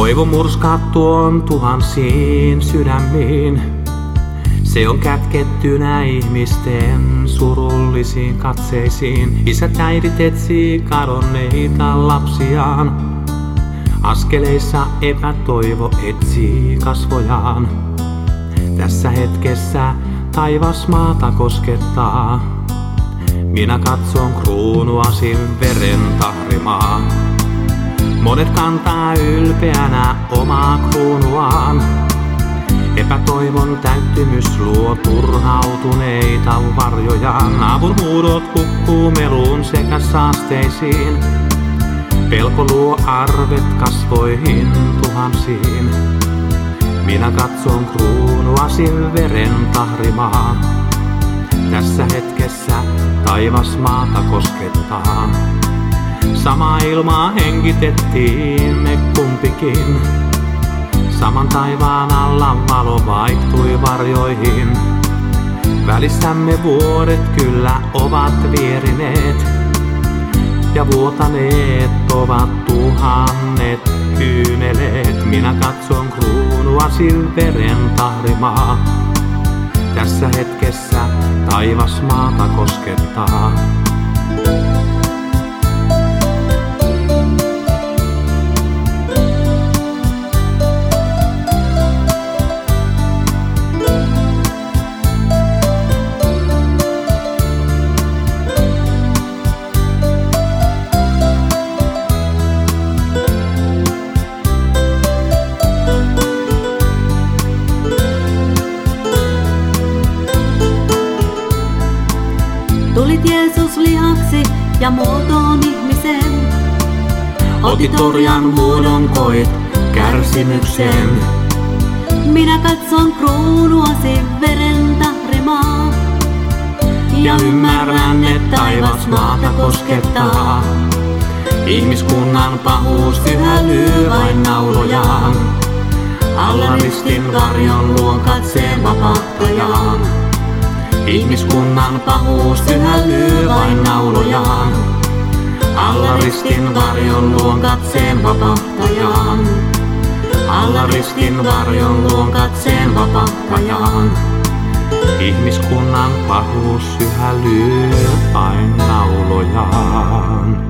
Toivo murskaa tuon tuhansiin sydämiin. Se on kätkettynä ihmisten surullisiin katseisiin. Isät äidit etsii kadonneita lapsiaan. Askeleissa epätoivo etsii kasvojaan. Tässä hetkessä taivas maata koskettaa. Minä katson kruunuasin veren tahrimaa. Monet kantaa ylpeänä omaa kruunuaan. Epätoivon täyttymys luo turhautuneita varjojaan. Avun huudot hukkuu meluun sekä saasteisiin. Pelko luo arvet kasvoihin tuhansiin. Minä katson kruunuasin veren tahrimaa. Tässä hetkessä taivas maata koskettaa. Samaa ilmaa hengitettiin me kumpikin. Saman taivaan alla valo vaihtui varjoihin. Välissämme vuodet kyllä ovat vierineet. Ja vuotaneet ovat tuhannet kyyneleet. Minä katson kruunuasin veren tahrimaa. Tässä hetkessä taivas maata koskettaa. Tulit Jeesus lihaksi ja muotoon ihmisen. Otit orjan muodon, koit kärsimyksen. Minä katson kruunuasi veren tahrimaa. Ja ymmärrän, että taivas maata koskettaa. Ihmiskunnan pahuus yhä lyö vain naulojaan. Alla ristin varjon luon katseen vapahtajaan. Ihmiskunnan pahuus yhä lyö vain naulojaan. Alla ristin varjon luon katseen vapahtajaan. Alla ristin varjon luon katseen vapahtajaan. Ihmiskunnan pahuus yhä lyö vain naulojaan.